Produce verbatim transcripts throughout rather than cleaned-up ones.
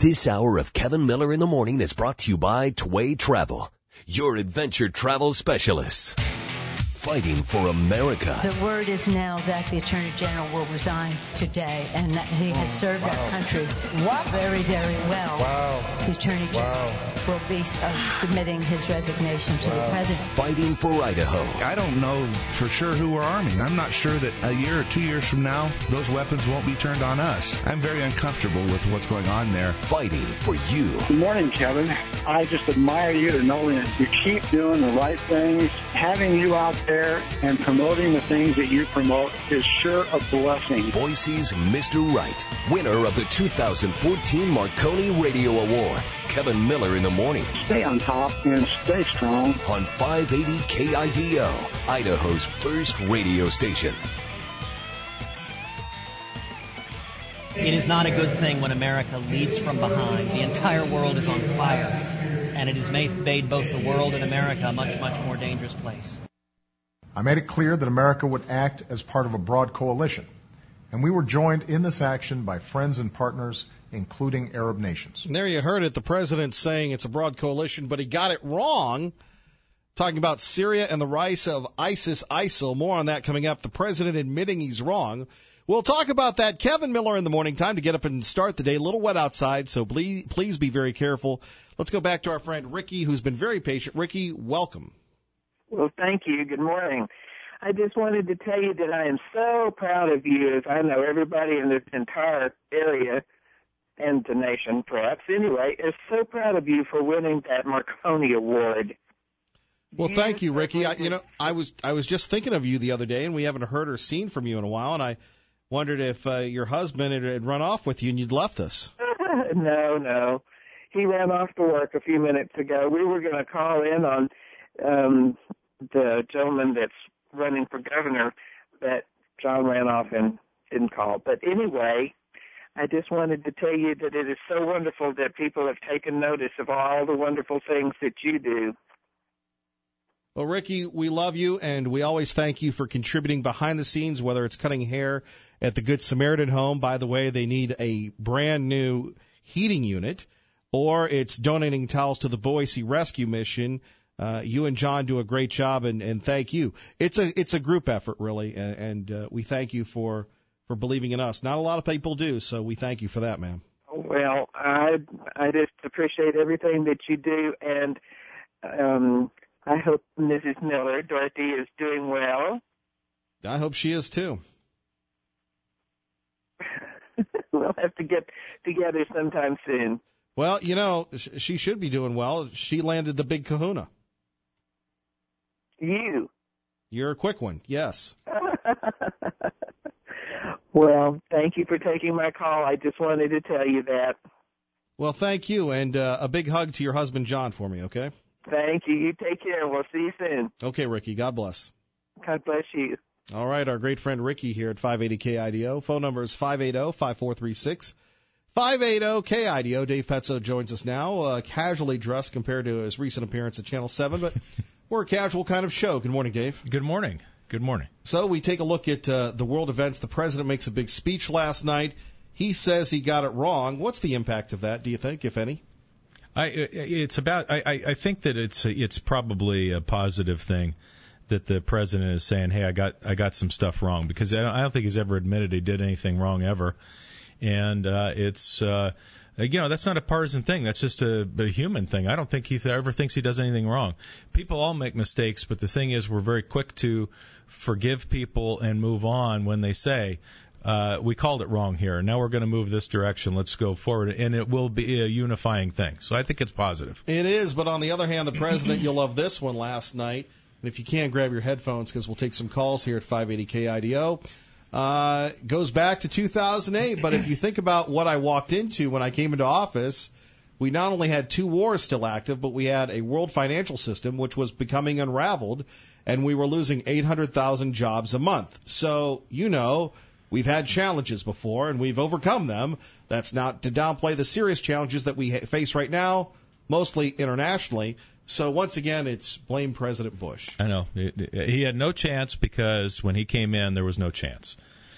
This hour of Kevin Miller in the Morning is brought to you by Tway Travel, your adventure travel specialists. Fighting for America. The word is now that the Attorney General will resign today, and that he has served wow. our country what? very, very well. Wow. The Attorney General wow. will be uh, submitting his resignation to wow. the President. Fighting for Idaho. I don't know for sure who we're arming. I'm not sure that a year or two years from now, those weapons won't be turned on us. I'm very uncomfortable with what's going on there. Fighting for you. Good morning, Kevin. I just admire you to know that you keep doing the right things. Having you out there and promoting the things that you promote is sure a blessing. Boise's Mister Right, winner of the two thousand fourteen Marconi Radio Award. Kevin Miller in the Morning. Stay on top and stay strong. On five eighty K I D O, Idaho's first radio station. It is not a good thing when America leads from behind. The entire world is on fire, and it has made both the world and America a much, much more dangerous place. I made it clear that America would act as part of a broad coalition, and we were joined in this action by friends and partners, including Arab nations. And there you heard it, the president saying it's a broad coalition, but he got it wrong, talking about Syria and the rise of ISIS, ISIL. More on that coming up. The president admitting he's wrong. We'll talk about that. Kevin Miller in the morning. Time to get up and start the day. A little wet outside, so please, please be very careful. Let's go back to our friend Ricky, who's been very patient. Ricky, welcome. Well, thank you. Good morning. I just wanted to tell you that I am so proud of you, as I know everybody in this entire area and the nation, perhaps anyway, is so proud of you for winning that Marconi Award. Well, thank you, Ricky. I, you know, I was I was just thinking of you the other day, and we haven't heard or seen from you in a while, and I wondered if uh, your husband had, had run off with you and you'd left us. no, no. He ran off to work a few minutes ago. We were going to call in on um, the gentleman that's running for governor, but John ran off and didn't call. But anyway, I just wanted to tell you that it is so wonderful that people have taken notice of all the wonderful things that you do. Well, Ricky, we love you, and we always thank you for contributing behind the scenes, whether it's cutting hair at the Good Samaritan home. By the way, they need a brand new heating unit, or it's donating towels to the Boise Rescue Mission. Uh, you and John do a great job, and, and thank you. It's a it's a group effort, really, and, and uh, we thank you for, for believing in us. Not a lot of people do, so we thank you for that, ma'am. Well, I I just appreciate everything that you do, and um, I hope Missus Miller, Dorothy, is doing well. I hope she is, too. We'll have to get together sometime soon. Well, you know, she should be doing well. She landed the big kahuna. You. You're a quick one, yes. Well, thank you for taking my call. I just wanted to tell you that. Well, thank you, and uh, a big hug to your husband, John, for me, okay? Thank you. You take care. We'll see you soon. Okay, Ricky. God bless. God bless you. All right, our great friend Ricky here at five eighty K I D O. Phone number is five eight zero, five four three six. five eighty K I D O. Dave Petzo joins us now, uh, casually dressed compared to his recent appearance at Channel seven, but we're a casual kind of show. Good morning, Dave. Good morning. Good morning. So we take a look at uh, the world events. The president makes a big speech last night. He says he got it wrong. What's the impact of that, do you think, if any? I, it's about. I, I think that it's it's probably a positive thing that the president is saying, "Hey, I got I got some stuff wrong," because I don't, I don't think he's ever admitted he did anything wrong ever, and uh, it's uh, you know that's not a partisan thing. That's just a, a human thing. I don't think he ever thinks he does anything wrong. People all make mistakes, but the thing is, we're very quick to forgive people and move on when they say, Uh, we called it wrong here. Now we're going to move this direction. Let's go forward. And it will be a unifying thing. So I think it's positive. It is. But on the other hand, the president, you'll love this one last night. And if you can, grab your headphones because we'll take some calls here at five eighty K I D O. Uh, goes back to two thousand eight. But if you think about what I walked into when I came into office, we not only had two wars still active, but we had a world financial system which was becoming unraveled. And we were losing eight hundred thousand jobs a month. So, you know, we've had challenges before, and we've overcome them. That's not to downplay the serious challenges that we ha- face right now, mostly internationally. So once again, it's blame President Bush. I know. He had no chance because when he came in, there was no chance.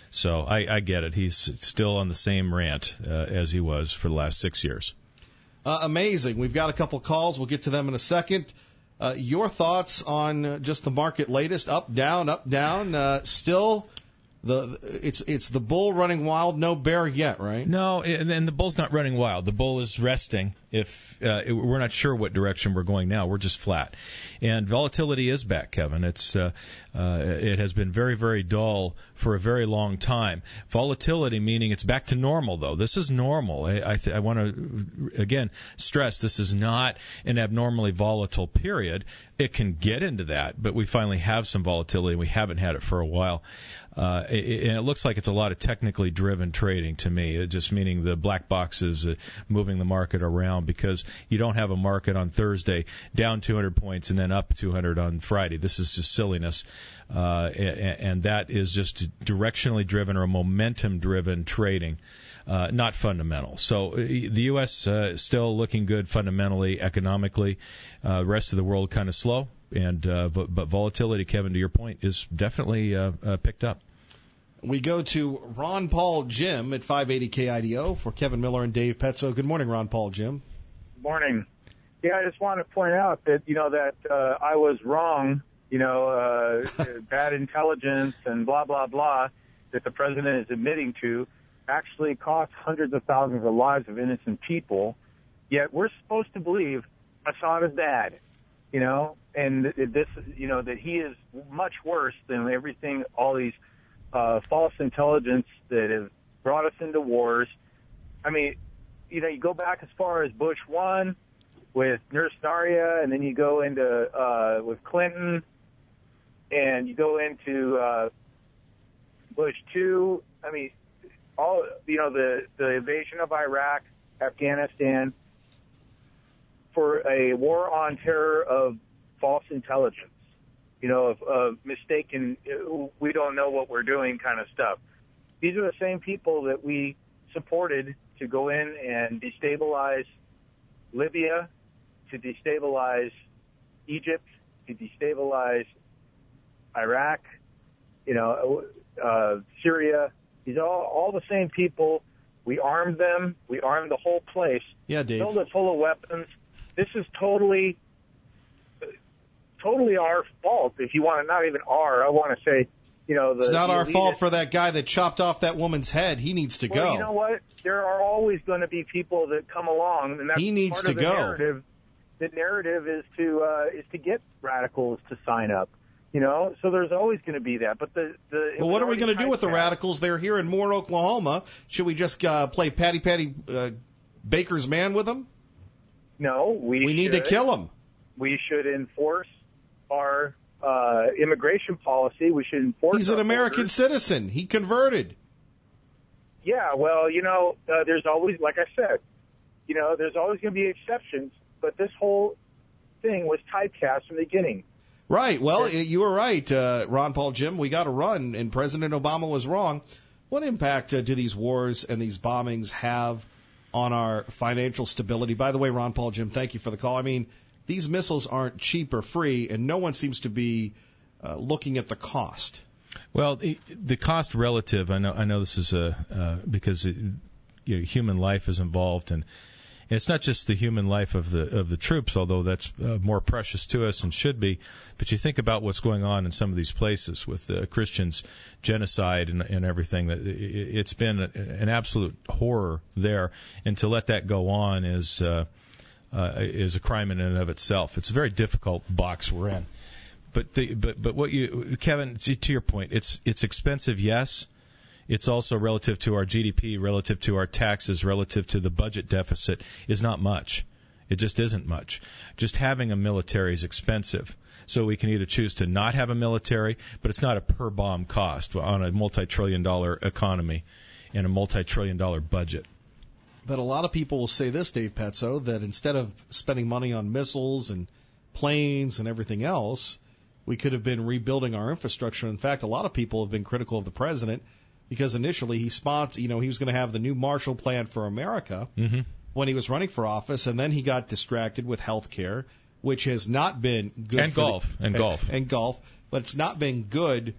So I, I get it. He's still on the same rant uh, as he was for the last six years. Uh, amazing. We've got a couple calls. We'll get to them in a second. Uh, your thoughts on uh, just the market latest, up, down, up, down. Uh, still, the it's it's the bull running wild, no bear yet, right? No, and, and the bull's not running wild. The bull is resting. If uh, it, we're not sure what direction we're going now, we're just flat. And volatility is back, Kevin. It's uh, uh, it has been very, very dull for a very long time. Volatility meaning it's back to normal, though. This is normal. I, I, th- I want to again stress this is not an abnormally volatile period. It can get into that, but we finally have some volatility, and we haven't had it for a while. Uh, it, and it looks like it's a lot of technically driven trading to me, it just meaning the black boxes uh, moving the market around, because you don't have a market on Thursday down two hundred points and then up two hundred on Friday. This is just silliness. Uh, and, and that is just directionally driven or momentum driven trading. Uh, not fundamental. So uh, the U S uh, still looking good fundamentally, economically. Uh, the rest of the world kind of slow. And uh, but, but volatility, Kevin, to your point, is definitely uh, uh, picked up. We go to Ron Paul Jim at five eighty K I D O for Kevin Miller and Dave Petzo. Good morning, Ron Paul Jim. Good morning. Yeah, I just want to point out that, you know, that uh, I was wrong, you know, uh, bad intelligence and blah, blah, blah, that the president is admitting to actually cost hundreds of thousands of lives of innocent people. Yet we're supposed to believe Assad is bad, you know, and this, you know, that he is much worse than everything, all these uh, false intelligence that have brought us into wars. I mean, you know, you go back as far as Bush one with Nurse Daria, and then you go into uh, with Clinton, and you go into uh, Bush two. I mean, all, you know, the, the invasion of Iraq, Afghanistan, for a war on terror of false intelligence, you know, of, of mistaken, we don't know what we're doing kind of stuff. These are the same people that we supported to go in and destabilize Libya, to destabilize Egypt, to destabilize Iraq, you know, uh, Syria. These are all, all the same people. We armed them. We armed the whole place. Yeah, Dave. Filled it full of weapons. This is totally, totally our fault. If you want to, not even our, I want to say, you know, the. It's not our elitist. fault for that guy that chopped off that woman's head. He needs to well, go. You know what? There are always going to be people that come along, and that's he needs part to of the go. narrative. The narrative is to uh, is to get radicals to sign up. You know, so there's always going to be that. But the, the well, what are we going to do with the radicals? They're here in Moore, Oklahoma. Should we just uh, play Patty Patty uh, Baker's man with them? No, we we need should. to kill them. We should enforce our uh, immigration policy. We should enforce. He's an American borders. citizen. He converted. Yeah, well, you know, uh, there's always, like I said, you know, there's always going to be exceptions. But this whole thing was typecast from the beginning. Right. Well, you were right, uh, Ron Paul Jim. We got to run, and President Obama was wrong. What impact uh, do these wars and these bombings have on our financial stability? By the way, Ron Paul Jim, thank you for the call. I mean, these missiles aren't cheap or free, and no one seems to be uh, looking at the cost. Well, the, the cost relative. I know. I know this is a uh, because it, you know, human life is involved, and it's not just the human life of the of the troops, although that's uh, more precious to us and should be. But you think about what's going on in some of these places with the Christians, genocide and, and everything. That it's been an absolute horror there, and to let that go on is uh, uh, is a crime in and of itself. It's a very difficult box we're in. But the, but but what you, Kevin, to your point, it's it's expensive, yes. It's also relative to our G D P, relative to our taxes, relative to the budget deficit is not much. It just isn't much. Just having a military is expensive. So we can either choose to not have a military, but it's not a per bomb cost on a multi-trillion dollar economy and a multi-trillion dollar budget. But a lot of people will say this, Dave Petzo, that instead of spending money on missiles and planes and everything else, we could have been rebuilding our infrastructure. In fact, a lot of people have been critical of the president because initially he sponsored, you know, he was going to have the new Marshall Plan for America mm-hmm. when he was running for office, and then he got distracted with health care, which has not been good and for golf the, and and, golf and golf, but it's not been good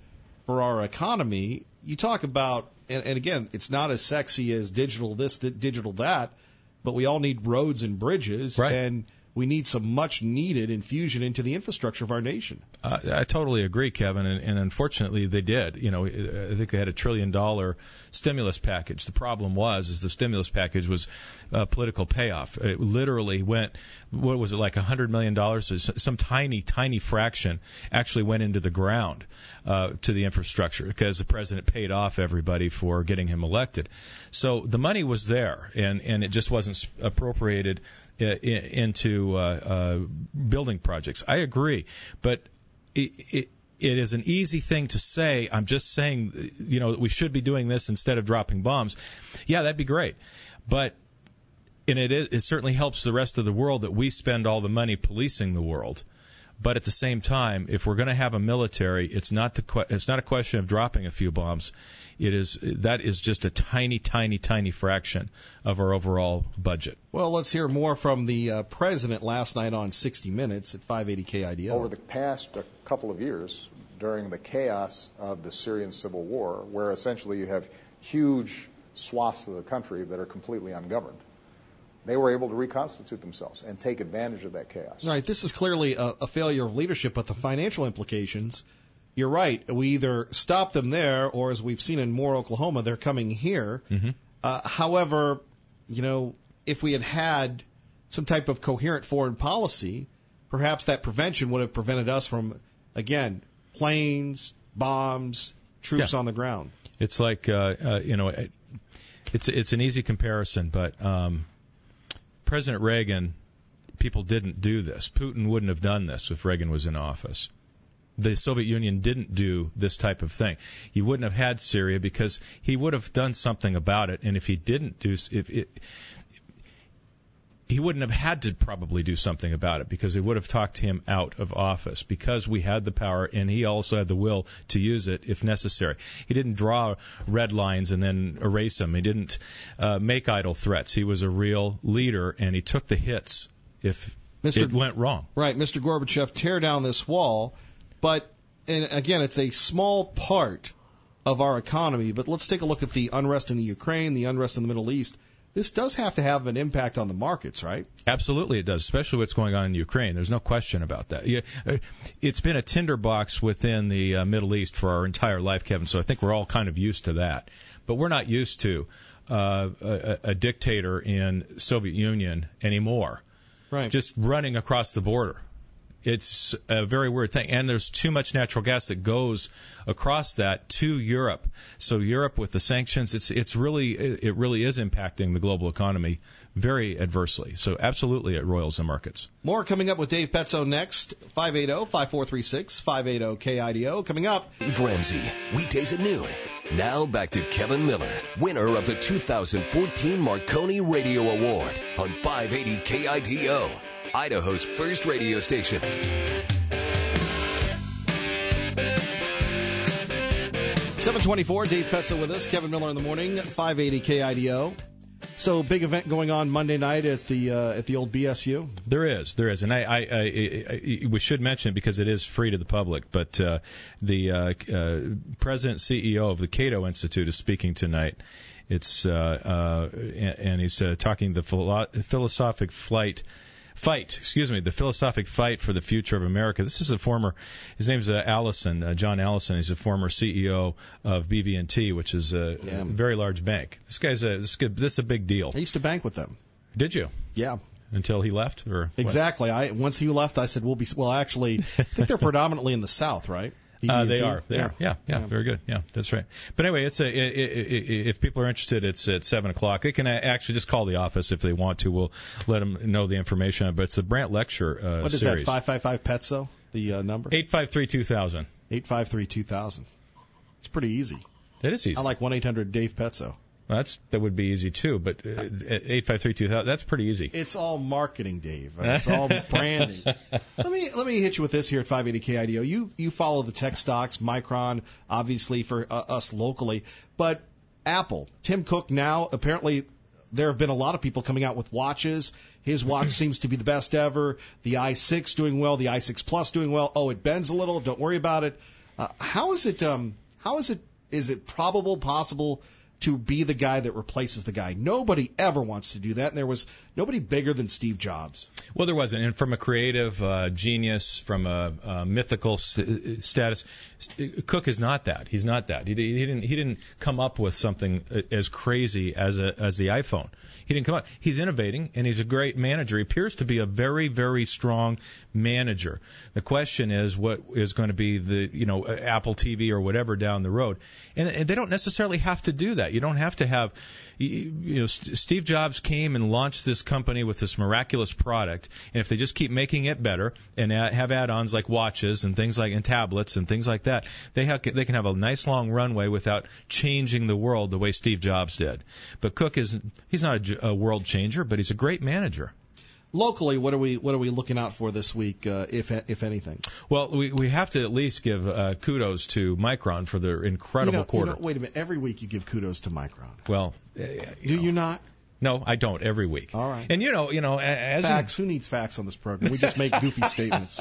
for our economy. You talk about, and, and again, it's not as sexy as digital this, digital that, but we all need roads and bridges, right. and we need some much-needed infusion into the infrastructure of our nation. Uh, I totally agree, Kevin, and, and unfortunately they did. You know, I think they had a trillion-dollar stimulus package. The problem was, is the stimulus package was uh, political payoff. It literally went, what was it, like one hundred million dollars? Some tiny, tiny fraction actually went into the ground uh, to the infrastructure because the president paid off everybody for getting him elected. So the money was there, and, and it just wasn't appropriated into uh, uh, building projects. I agree, but it, it, it is an easy thing to say. I'm just saying, you know, that we should be doing this instead of dropping bombs. Yeah, that'd be great, but and it, it certainly helps the rest of the world that we spend all the money policing the world. But at the same time, if we're going to have a military, it's not the que- it's not a question of dropping a few bombs. It is that is just a tiny, tiny, tiny fraction of our overall budget. Well, let's hear more from the uh, president last night on sixty minutes at five eighty K I D O. Over the past uh, couple of years, during the chaos of the Syrian civil war, where essentially you have huge swaths of the country that are completely ungoverned, they were able to reconstitute themselves and take advantage of that chaos. Right. This is clearly a, a failure of leadership, but the financial implications, you're right. We either stop them there, or as we've seen in Moore, Oklahoma, they're coming here. Mm-hmm. Uh, however, you know, if we had had some type of coherent foreign policy, perhaps that prevention would have prevented us from, again, planes, bombs, troops yeah. on the ground. It's like, uh, uh, you know, it's it's an easy comparison, but um, President Reagan, people didn't do this. Putin wouldn't have done this if Reagan was in office. The Soviet Union didn't do this type of thing. He wouldn't have had Syria because he would have done something about it. And if he didn't do, if it, he wouldn't have had to probably do something about it because it would have talked him out of office because we had the power and he also had the will to use it if necessary. He didn't draw red lines and then erase them. He didn't uh, make idle threats. He was a real leader and he took the hits if Mister it went wrong. Right. Mister Gorbachev, tear down this wall. But, and again, it's a small part of our economy, but let's take a look at the unrest in the Ukraine, the unrest in the Middle East. This does have to have an impact on the markets, right? Absolutely it does, especially what's going on in Ukraine. There's no question about that. It's been a tinderbox within the uh, Middle East for our entire life, Kevin, so I think we're all kind of used to that. But we're not used to uh, a, a dictator in Soviet Union anymore, right? Just running across the border. It's a very weird thing. And there's too much natural gas that goes across that to Europe. So Europe with the sanctions, it's it's really it really is impacting the global economy very adversely. So absolutely it roils the markets. More coming up with Dave Petzo next. five eight zero, five four three six, five eight zero K I D O. Coming up. Dave Ramsey, weekdays at noon. Now back to Kevin Miller, winner of the two thousand fourteen Marconi Radio Award on five eighty K I D O. Idaho's first radio station. seven twenty-four, Dave Petzo with us, Kevin Miller in the morning, five eighty K I D O. So, big event going on Monday night at the uh, at the old B S U. There is, there is, and I, I, I, I we should mention it because it is free to the public. But uh, the uh, uh, president C E O of the Cato Institute is speaking tonight. It's uh, uh, and, and he's uh, talking the philo- philosophic flight. Fight, excuse me, the philosophic fight for the future of America. This is a former, his name's uh, Allison, uh, John Allison. He's a former C E O of B B and T, which is a, yeah. a very large bank. This guy's a this, this is a big deal. I used to bank with them. Did you? Yeah. Until he left, or exactly. What? I once he left, I said we'll be. Well, actually, I think they're predominantly in the South, right? Uh, they are. They yeah. are. Yeah, yeah, yeah, very good. Yeah, that's right. But anyway, it's a. It, it, it, if people are interested, it's at seven o'clock. They can actually just call the office if they want to. We'll let them know the information. But it's a Brant lecture uh, what is series. that? Five five five Petzo. The uh, number. Eight five three two thousand. Eight five three two thousand. It's pretty easy. It is easy. I like one eight hundred Dave Petzo. Well, that's that would be easy too, but uh, eight five three two thousand, that's pretty easy. It's all marketing, Dave. It's all branding. Let me let me hit you with this here at five eighty K I D O. You you follow the tech stocks, Micron, obviously for uh, us locally, but Apple, Tim Cook now apparently. There have been a lot of people coming out with watches. His watch seems to be the best ever. The i six doing well. The i six Plus doing well. Oh, it bends a little. Don't worry about it. Uh, how is it? Um, how is it is it probable, possible to be the guy that replaces the guy? Nobody ever wants to do that, and there was nobody bigger than Steve Jobs. Well, there wasn't. And from a creative uh, genius, from a, a mythical s- status, Cook is not that. He's not that. He, he didn't. He didn't come up with something as crazy as a, as the iPhone. He didn't come up. He's innovating, and he's a great manager. He appears to be a very, very strong manager. The question is, what is going to be the, you know, Apple T V or whatever down the road? And, and they don't necessarily have to do that. You don't have to have, you know, Steve Jobs came and launched this company with this miraculous product, and if they just keep making it better and add, have add-ons like watches and things like and tablets and things like that, they have they can have a nice long runway without changing the world the way Steve Jobs did. But Cook is he's not a, a world changer, but he's a great manager. Locally, what are we what are we looking out for this week, uh, if if anything? Well, we we have to at least give uh, kudos to Micron for their incredible you know, quarter. You know, wait a minute. Every week you give kudos to Micron. Well, uh, you do know. you not? No, I don't. Every week. All right. And you know, you know, as facts. In... Who needs facts on this program? We just make goofy statements.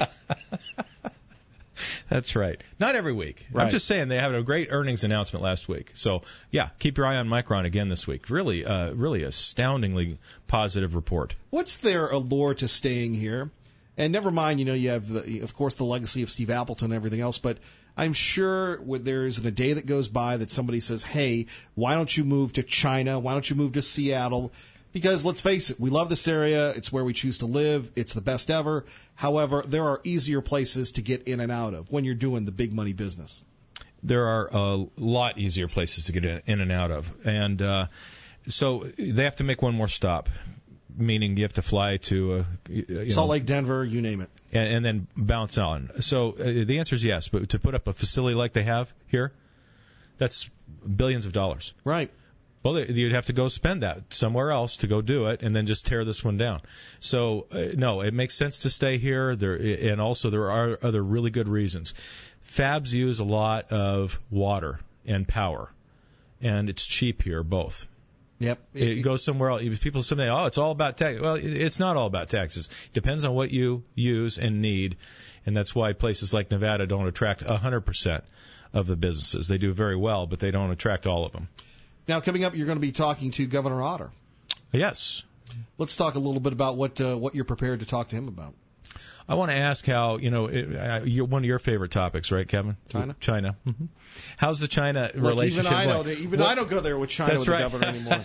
That's right. Not every week. Right. I'm just saying they had a great earnings announcement last week. So, yeah, keep your eye on Micron again this week. Really, uh, really astoundingly positive report. What's their allure to staying here? And never mind, you know, you have, the, of course, the legacy of Steve Appleton and everything else, but I'm sure there isn't a day that goes by that somebody says, hey, why don't you move to China? Why don't you move to Seattle? Because let's face it, we love this area. It's where we choose to live. It's the best ever. However, there are easier places to get in and out of when you're doing the big money business. There are a lot easier places to get in and out of. And uh, so they have to make one more stop, meaning you have to fly to uh, you Salt know, Lake, Denver, you name it. And, and then bounce on. So uh, the answer is yes. But to put up a facility like they have here, that's billions of dollars. Right. Well, you'd have to go spend that somewhere else to go do it, and then just tear this one down. So, uh, no, it makes sense to stay here, there, and also there are other really good reasons. Fabs use a lot of water and power, and it's cheap here, both. Yep. It, it goes somewhere else. If people say, oh, it's all about tax. Well, it, it's not all about taxes. It depends on what you use and need, and that's why places like Nevada don't attract one hundred percent of the businesses. They do very well, but they don't attract all of them. Now, coming up, you're going to be talking to Governor Otter. Yes. Let's talk a little bit about what uh, what you're prepared to talk to him about. I want to ask how, you know, it, uh, you're one of your favorite topics, right, Kevin? China. China. Mm-hmm. How's the China Look, relationship? Even I going? don't. Even well, I don't go there with China that's with right. the governor anymore.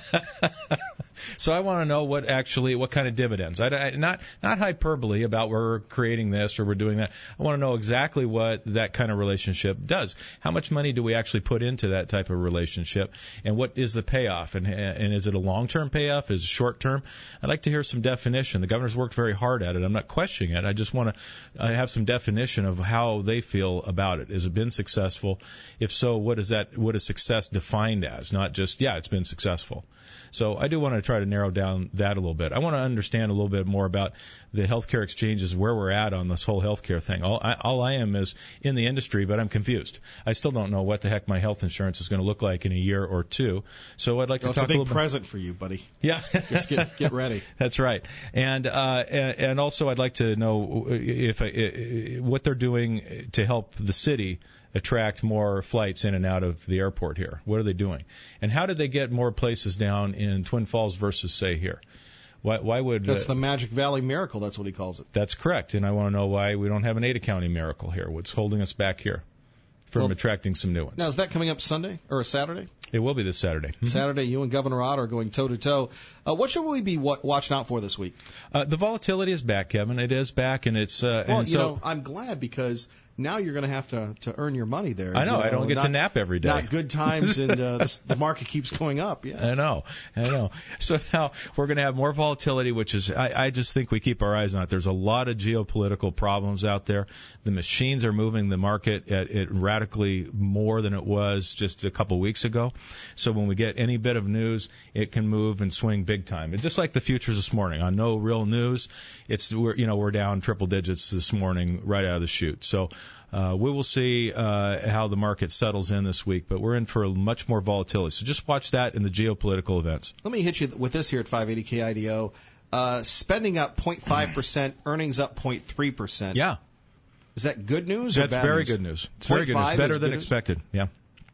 So I want to know what actually, what kind of dividends. I, I, not not hyperbole about we're creating this or we're doing that. I want to know exactly what that kind of relationship does. How much money do we actually put into that type of relationship, and what is the payoff? And and is it a long-term payoff? Is it short-term? I'd like to hear some definition. The governor's worked very hard at it. I'm not questioning it. I just want to have some definition of how they feel about it. Has it been successful? If so, what is that? What is success defined as? Not just yeah, it's been successful. So I do want to try to narrow down that a little bit. I want to understand a little bit more about the healthcare exchanges, where we're at on this whole healthcare thing. All I, all I am is in the industry, but I'm confused. I still don't know what the heck my health insurance is going to look like in a year or two. So I'd like to well, talk it's a big a little present bit. for you, buddy. Yeah, just get get ready. That's right. And uh, and also I'd like to know if uh, what they're doing to help the city attract more flights in and out of the airport here. What are they doing? And how did they get more places down in Twin Falls versus, say, here? Why, why would... That's uh, the Magic Valley miracle. That's what he calls it. That's correct. And I want to know why we don't have an Ada County miracle here. What's holding us back here from well, attracting some new ones? Now, is that coming up Sunday or Saturday? It will be this Saturday. Mm-hmm. Saturday, you and Governor Otter are going toe-to-toe. Uh, what should we be w- watching out for this week? Uh, the volatility is back, Kevin. It is back, and it's... Uh, well, and you so, know, I'm glad because... Now you're going to have to to earn your money there. I know. You know I don't get not, to nap every day. Not good times, and uh, the, the market keeps going up. Yeah. I know. I know. So now we're going to have more volatility, which is I, I just think we keep our eyes on it. There's a lot of geopolitical problems out there. The machines are moving the market at, at radically more than it was just a couple weeks ago. So when we get any bit of news, it can move and swing big time. And just like the futures this morning on no real news, it's we're you know we're down triple digits this morning right out of the chute. So. Uh, we will see uh, how the market settles in this week, but we're in for much more volatility. So just watch that in the geopolitical events. Let me hit you with this here at five eighty K I D O. Uh, spending up zero point five percent, earnings up zero point three percent. Yeah. Is that good news That's or bad very news? good news. It's very good news. Better than expected. Yeah.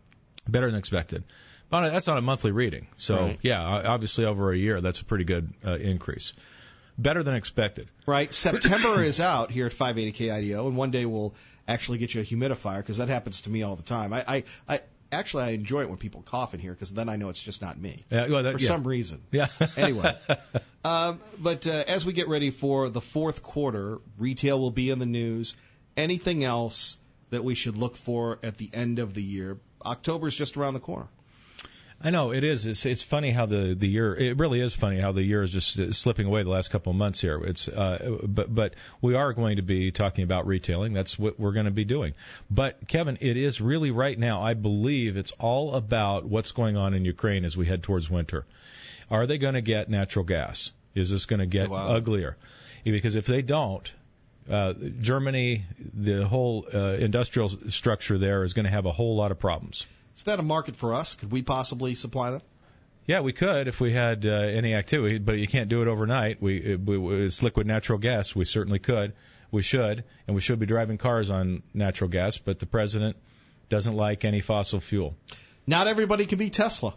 Better than expected. But that's on a monthly reading. So, right. yeah, obviously over a year, that's a pretty good uh, increase. Better than expected. Right. September is out here at five eighty K I D O, and one day we'll actually get you a humidifier, because that happens to me all the time. I, I, I Actually, I enjoy it when people cough in here, because then I know it's just not me. Uh, well, that, for yeah. some reason. Yeah. Anyway. Um, but uh, as we get ready for the fourth quarter, retail will be in the news. Anything else that we should look for at the end of the year? October's just around the corner. I know it is. It's it's funny how the, the year. It really is funny how the year is just slipping away the last couple of months here. It's uh, but but we are going to be talking about retailing. That's what we're going to be doing. But Kevin, it is really right now. I believe it's all about what's going on in Ukraine as we head towards winter. Are they going to get natural gas? Is this going to get wow. uglier? Because if they don't, uh, Germany, the whole uh, industrial structure there is going to have a whole lot of problems. Is that a market for us? Could we possibly supply them? Yeah, we could if we had uh, any activity, but you can't do it overnight. We, it, we it's liquid natural gas. We certainly could. We should, and we should be driving cars on natural gas. But the president doesn't like any fossil fuel. Not everybody can be Tesla.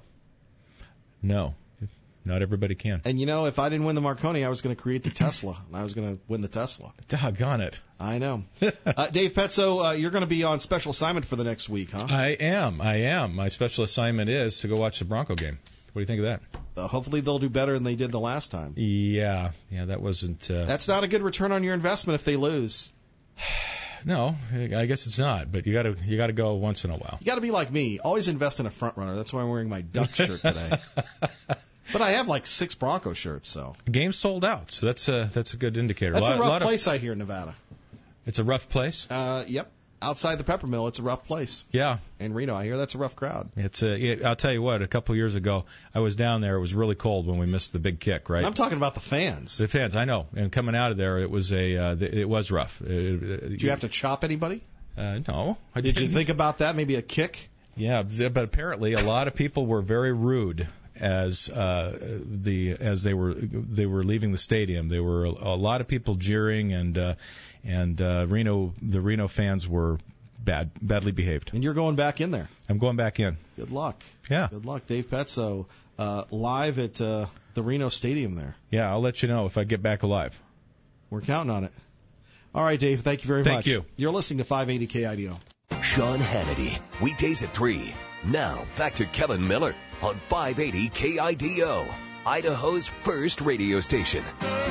No, not everybody can. And you know, if I didn't win the Marconi, I was going to create the Tesla, and I was going to win the Tesla. Doggone it. I know. uh, Dave Petzo, uh, you're going to be on special assignment for the next week, huh? I am. I am. My special assignment is to go watch the Bronco game. What do you think of that? Uh, hopefully they'll do better than they did the last time. Yeah. Yeah, that wasn't... Uh... That's not a good return on your investment if they lose. No, I guess it's not. But you got to you got to go once in a while. You got to be like me. Always invest in a front runner. That's why I'm wearing my Duck shirt today. But I have like six Bronco shirts, so. Game's sold out, so that's a, that's a good indicator. That's a, lot, a rough lot place, of, I hear, in Nevada. It's a rough place? Uh, yep. Outside the pepper mill, it's a rough place. Yeah. In Reno, I hear that's a rough crowd. It's a, it, I'll tell you what, a couple of years ago, I was down there. It was really cold when we missed the big kick, right? I'm talking about the fans. The fans, I know. And coming out of there, it was a, uh, it was rough. It, it, Did you have to chop anybody? Uh, no. I Did didn't. you think about that? Maybe a kick? Yeah, but apparently a lot of people were very rude as uh, the as they were they were leaving the stadium. There were a, a lot of people jeering, and uh, and uh, Reno the Reno fans were bad badly behaved. And you're going back in there. I'm going back in. Good luck. Yeah. Good luck, Dave Petzo, uh, live at uh, the Reno Stadium there. Yeah, I'll let you know if I get back alive. We're counting on it. All right, Dave. Thank you very thank much. Thank you. You're listening to five eighty K I D O. Sean Hannity, weekdays at three. Now, back to Kevin Miller on five eighty K I D O, Idaho's first radio station.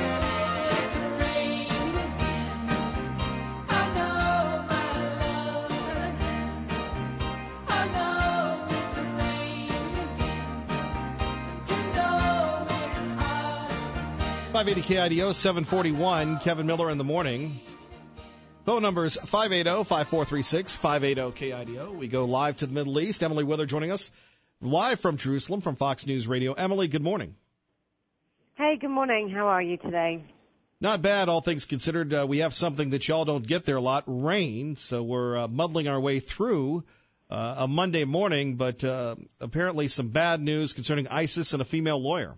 five eighty K I D O, seven forty-one, Kevin Miller in the morning. Phone number is five eight zero, five four three six, five eight zero K I D O. We go live to the Middle East. Emily Wither joining us live from Jerusalem from Fox News Radio. Emily, good morning. Hey, good morning. How are you today? Not bad, all things considered. Uh, we have something that y'all don't get there a lot, rain, so we're uh, muddling our way through uh, a Monday morning, but uh, apparently some bad news concerning ISIS and a female lawyer.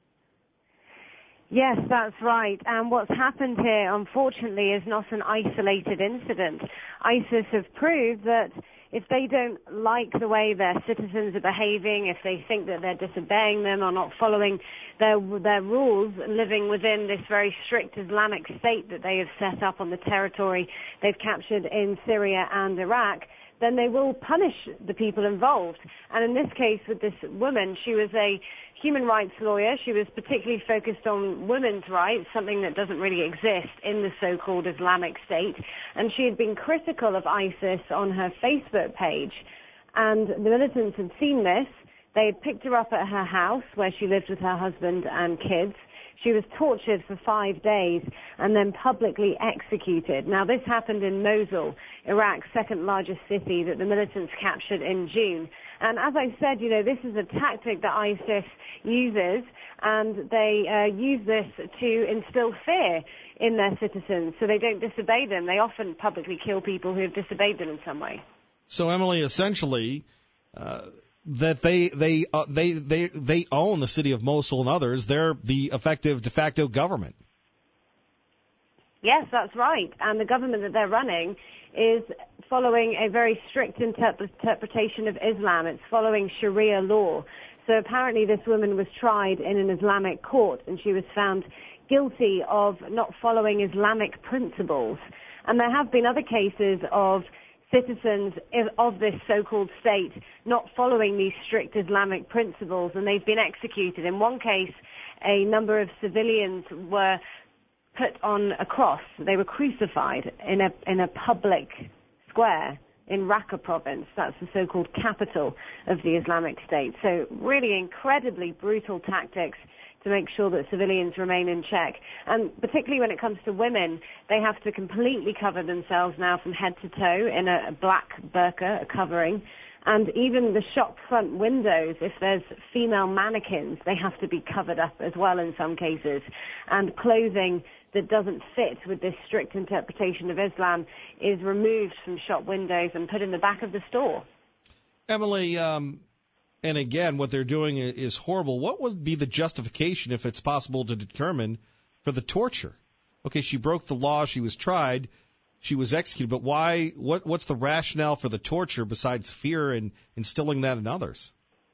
Yes, that's right. And what's happened here, unfortunately, is not an isolated incident. ISIS have proved that if they don't like the way their citizens are behaving, if they think that they're disobeying them or not following their their rules, living within this very strict Islamic state that they have set up on the territory they've captured in Syria and Iraq, then they will punish the people involved. And in this case, with this woman, she was a human rights lawyer. She was particularly focused on women's rights, something that doesn't really exist in the so-called Islamic State. And she had been critical of ISIS on her Facebook page. And the militants had seen this. They had picked her up at her house where she lived with her husband and kids. She was tortured for five days and then publicly executed. Now, this happened in Mosul, Iraq's second largest city that the militants captured in June. And as I said, you know, this is a tactic that ISIS uses, and they uh, use this to instill fear in their citizens so they don't disobey them. They often publicly kill people who have disobeyed them in some way. So, Emily, essentially, uh, that they they uh, they they they own the city of Mosul and others. They're the effective de facto government. Yes, that's right. And the government that they're running is following a very strict interp- interpretation of Islam. It's following Sharia law. So apparently this woman was tried in an Islamic court, and she was found guilty of not following Islamic principles. And there have been other cases of citizens of this so-called state not following these strict Islamic principles, and they've been executed. In one case, a number of civilians were put on a cross. They were crucified in a in a public square in Raqqa province. That's the so-called capital of the Islamic State. So really incredibly brutal tactics to make sure that civilians remain in check. And particularly when it comes to women, they have to completely cover themselves now from head to toe in a black burqa, a covering. And even the shop front windows, if there's female mannequins, they have to be covered up as well in some cases. And clothing that doesn't fit with this strict interpretation of Islam is removed from shop windows and put in the back of the store. Emily, um, and again, what they're doing is horrible. What would be the justification, if it's possible to determine, for the torture? Okay, she broke the law, she was tried, she was executed, but why? What, what's the rationale for the torture besides fear and instilling that in others?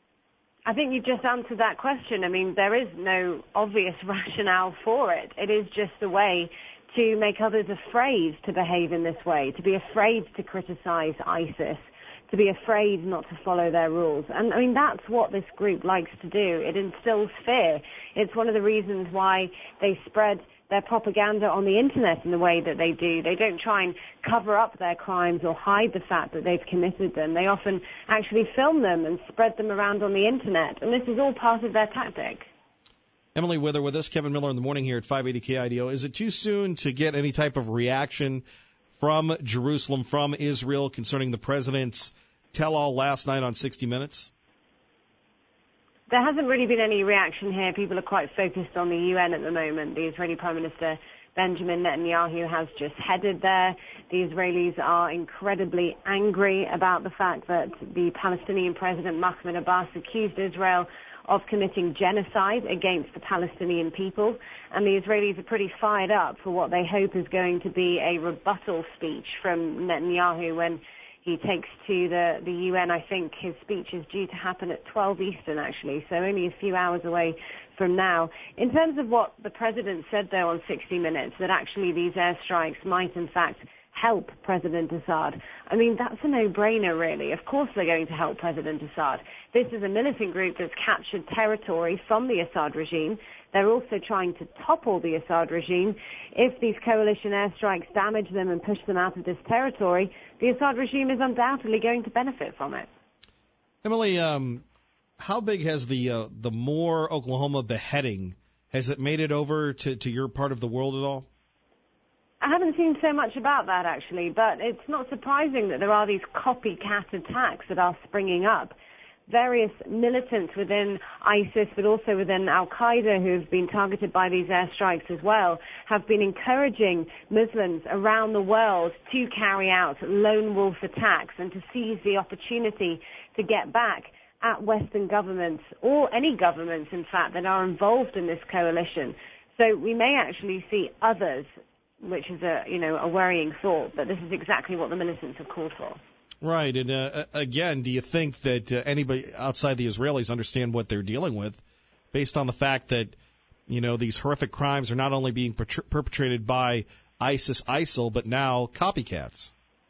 I think you just answered that question. I mean, there is no obvious rationale for it. It is just a way to make others afraid to behave in this way, to be afraid to criticize ISIS, to be afraid not to follow their rules. And I mean, that's what this group likes to do. It instills fear. It's one of the reasons why they spread their propaganda on the internet in the way that they do. They don't try and cover up their crimes or hide the fact that they've committed them. They often actually film them and spread them around on the internet. And this is all part of their tactic. Emily Wither with us, Kevin Miller in the morning here at five eighty K I D O. Is it too soon to get any type of reaction from Jerusalem, from Israel, concerning the president's tell-all last night on sixty minutes? There hasn't really been any reaction here. People are quite focused on the U N at the moment. The Israeli Prime Minister Benjamin Netanyahu has just headed there. The Israelis are incredibly angry about the fact that the Palestinian President Mahmoud Abbas accused Israel of committing genocide against the Palestinian people. And the Israelis are pretty fired up for what they hope is going to be a rebuttal speech from Netanyahu when he takes to the, the U N. I think his speech is due to happen at twelve Eastern, actually, so only a few hours away from now. In terms of what the president said, though, on sixty minutes, that actually these airstrikes might, in fact, help President Assad. I mean, that's a no-brainer, really. Of course they're going to help President Assad. This is a militant group that's captured territory from the Assad regime. They're also trying to topple the Assad regime. If these coalition airstrikes damage them and push them out of this territory, the Assad regime is undoubtedly going to benefit from it. Emily, um, how big has the uh, the Moore, Oklahoma beheading, has it made it over to, to your part of the world at all? I haven't seen so much about that, actually, but it's not surprising that there are these copycat attacks that are springing up. Various militants within ISIS, but also within Al-Qaeda, who have been targeted by these airstrikes as well, have been encouraging Muslims around the world to carry out lone wolf attacks and to seize the opportunity to get back at Western governments, or any governments, in fact, that are involved in this coalition. So we may actually see others, which is a, you know, a worrying thought, but this is exactly what the militants have called for. Right, and uh, again, do you think that uh, anybody outside the Israelis understand what they're dealing with, based on the fact that, you know, these horrific crimes are not only being per- perpetrated by ISIS, ISIL, but now copycats?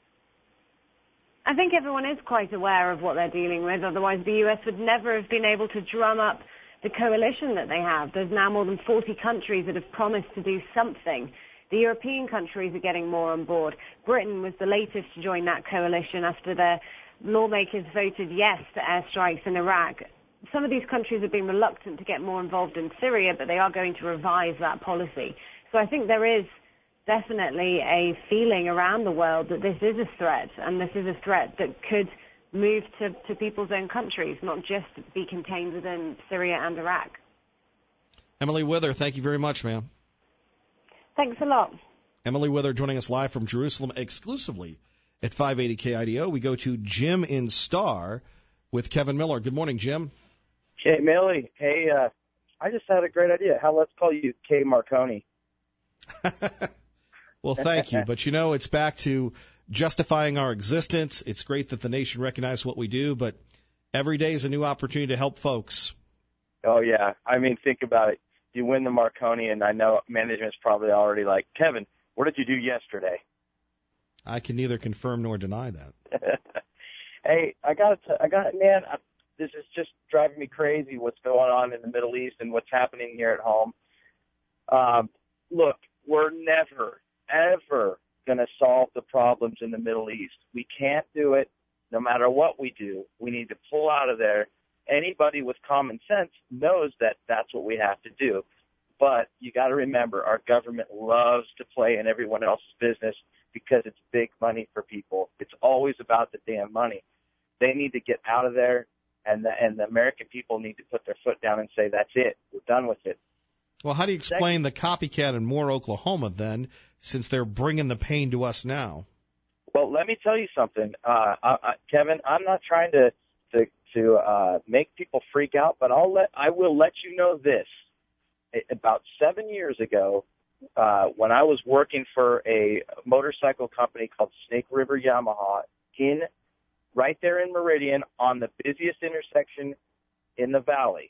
I think everyone is quite aware of what they're dealing with, otherwise the U S would never have been able to drum up the coalition that they have. There's now more than forty countries that have promised to do something. The European countries are getting more on board. Britain was the latest to join that coalition after their lawmakers voted yes to airstrikes in Iraq. Some of these countries have been reluctant to get more involved in Syria, but they are going to revise that policy. So I think there is definitely a feeling around the world that this is a threat, and this is a threat that could move to, to people's own countries, not just be contained within Syria and Iraq. Emily Wither, thank you very much, ma'am. Thanks a lot. Emily Wither joining us live from Jerusalem exclusively at five eighty K I D O. We go to Jim in Star with Kevin Miller. Good morning, Jim. Hey, Millie. Hey, uh, I just had a great idea. How let's call you Kay Marconi. Well, thank you. But, you know, it's back to justifying our existence. It's great that the nation recognizes what we do, but every day is a new opportunity to help folks. Oh, yeah. I mean, think about it. You win the Marconi, and I know management's probably already like, Kevin, what did you do yesterday? I can neither confirm nor deny that. Hey, I got to, I got man, I, this is just driving me crazy what's going on in the Middle East and what's happening here at home. Um, look, we're never, ever going to solve the problems in the Middle East. We can't do it no matter what we do. We need to pull out of there. Anybody with common sense knows that that's what we have to do. But you got to remember, our government loves to play in everyone else's business because it's big money for people. It's always about the damn money. They need to get out of there, and the, and the American people need to put their foot down and say, that's it. We're done with it. Well, how do you explain the copycat in Moore, Oklahoma, then, since they're bringing the pain to us now? Well, let me tell you something, uh, I, I, Kevin. I'm not trying to to, to uh, make people freak out, but I'll let I will let you know this. About seven years ago, uh, when I was working for a motorcycle company called Snake River Yamaha, in right there in Meridian, on the busiest intersection in the valley,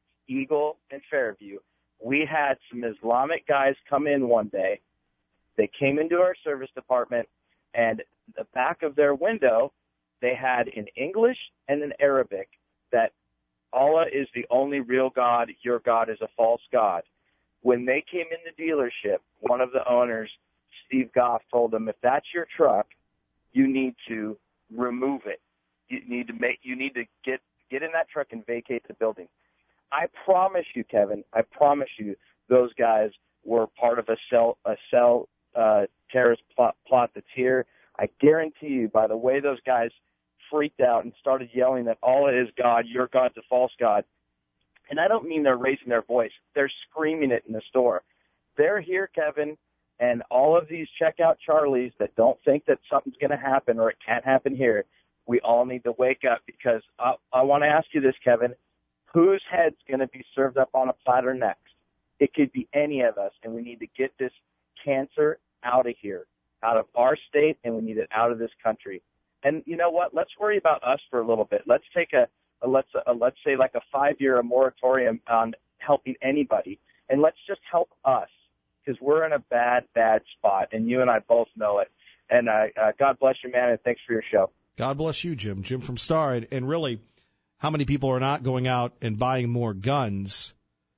Eagle and Fairview, we had some Islamic guys come in one day. They came into our service department, and the back of their window, they had in English and in Arabic that Allah is the only real God, your God is a false God. When they came in the dealership, one of the owners, Steve Goff, told them, if that's your truck, you need to remove it. You need to make, you need to get, get in that truck and vacate the building. I promise you, Kevin, I promise you, those guys were part of a cell, a cell, uh, terrorist plot, plot that's here. I guarantee you, by the way those guys freaked out and started yelling that Allah is God, your God's a false God. And I don't mean they're raising their voice. They're screaming it in the store. They're here, Kevin, and all of these checkout Charlies that don't think that something's going to happen or it can't happen here, we all need to wake up, because I, I want to ask you this, Kevin. Whose head's going to be served up on a platter next? It could be any of us, and we need to get this cancer out of here, out of our state, and we need it out of this country. And you know what? Let's worry about us for a little bit. Let's take a, a let's a, let's say like a five-year moratorium on helping anybody, and let's just help us, because we're in a bad, bad spot, and you and I both know it. And uh, uh, God bless you, man, and thanks for your show. God bless you, Jim. Jim from Star. And, and really, how many people are not going out and buying more guns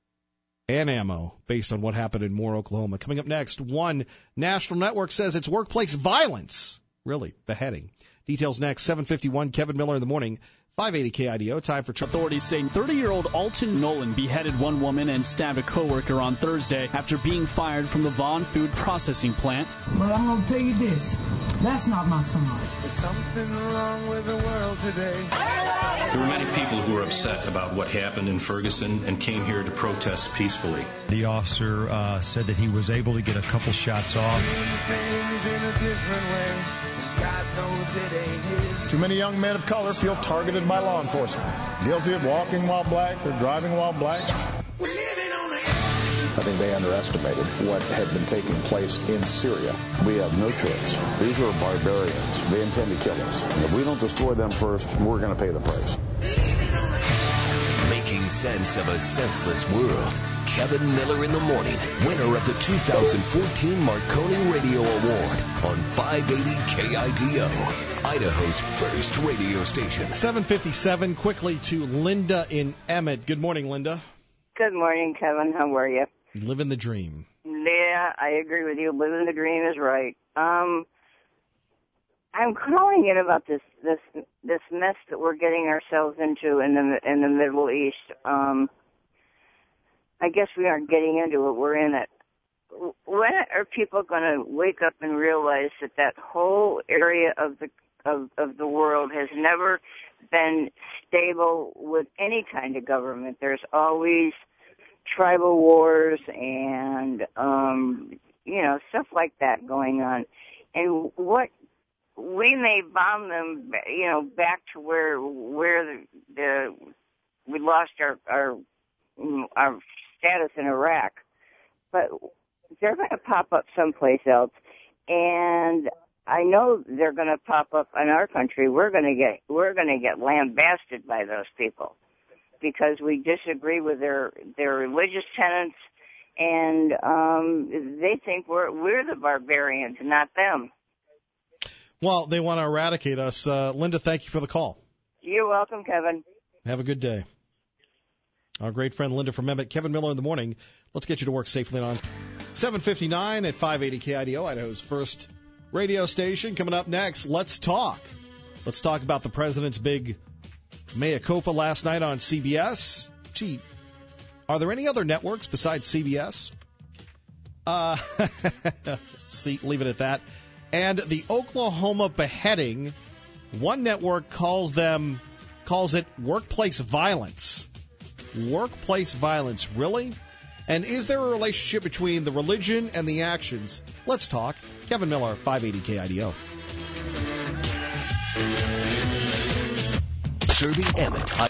and ammo based on what happened in Moore, Oklahoma? Coming up next, one national network says it's workplace violence. Really, beheading. Details next, seven fifty-one, Kevin Miller in the morning, five eighty K I D O. Time for... Authorities saying thirty-year-old Alton Nolan beheaded one woman and stabbed a coworker on Thursday after being fired from the Vaughn Food Processing Plant. But I'm going to tell you this, that's not my son. There's something wrong with the world today. There were many people who were upset about what happened in Ferguson and came here to protest peacefully. The officer uh, said that he was able to get a couple shots off. Things in a different way. God knows it ain't his. Too many young men of color feel targeted by law enforcement, guilty of walking while black or driving while black. I think they underestimated what had been taking place in Syria. We have no choice. These are barbarians. They intend to kill us. And if we don't destroy them first, we're going to pay the price. Making sense of a senseless world. Kevin Miller in the morning, winner of the two thousand fourteen Marconi Radio Award on five eighty K I D O, Idaho's first radio station. seven fifty-seven, quickly to Linda in Emmett. Good morning, Linda. Good morning, Kevin. How are you? Living the dream. Yeah, I agree with you. Living the dream is right. Um, I'm calling in about this this this mess that we're getting ourselves into in the in the Middle East. Um, I guess we aren't getting into it. We're in it. When are people going to wake up and realize that that whole area of the of, of the world has never been stable with any kind of government? There's always tribal wars and um, you know, stuff like that going on. And what we may bomb them, you know, back to where where the, the we lost our our our status in Iraq, but they're going to pop up someplace else. and I know they're going to pop up in our country. We're going to get we're going to get lambasted by those people because we disagree with their their religious tenets, and um, they think we're we're the barbarians, not them. Well, they want to eradicate us. Uh, Linda, thank you for the call. You're welcome, Kevin. Have a good day. Our great friend Linda from Emmett. Kevin Miller in the morning. Let's get you to work safely on seven fifty-nine at five eighty K I D O, Idaho's first radio station. Coming up next, let's talk. Let's talk about the president's big mea culpa last night on C B S. Gee, are there any other networks besides C B S? Uh, see, leave it at that. And the Oklahoma beheading, one network calls them calls it workplace violence. Workplace violence, really? And is there a relationship between the religion and the actions? Let's talk. Kevin Miller, five eighty K I D O. Serving Emmett.